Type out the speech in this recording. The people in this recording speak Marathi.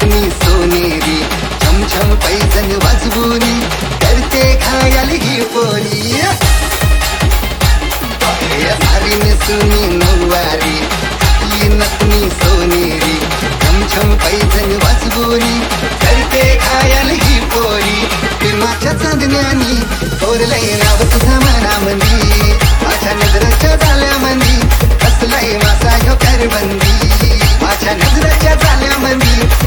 नतनी सोनेरी छमछम पैजण वाजवूनी करते घायल ही पोरी सारी नेसुनी नऊवारी आपली नतनी सोनेरी छमछम पैजण वाजवूनी करते घायल ही पोरी प्रेमाच्या चांदण्यानी कोरलंय नाव तुझा मनामंदी माझ्या नजरेच्या जाल्यामंदी कसलाय माझा ह्यो करबंदी माझ्या नजरेच्या जाल्यामंदी